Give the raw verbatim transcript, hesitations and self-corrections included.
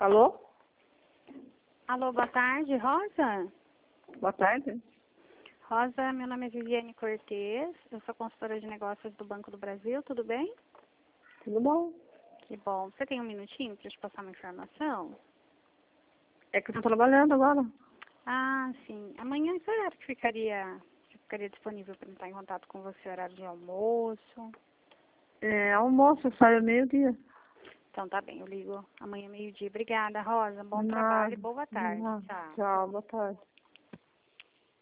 Alô? Alô, boa tarde, Rosa? Boa tarde. Rosa, meu nome é Viviane Cortez, eu sou consultora de negócios do Banco do Brasil, tudo bem? Tudo bom? Que bom. Você tem um minutinho para te passar uma informação? É que eu tô trabalhando agora. Ah, sim. Amanhã, que horário que ficaria, que ficaria disponível para entrar em contato com você, horário de almoço? É, almoço, eu saio meio-dia. Então tá bem, eu ligo amanhã meio-dia. Obrigada, Rosa. Bom Nada. trabalho e boa tarde. Nada. Tchau. Tchau, boa tarde.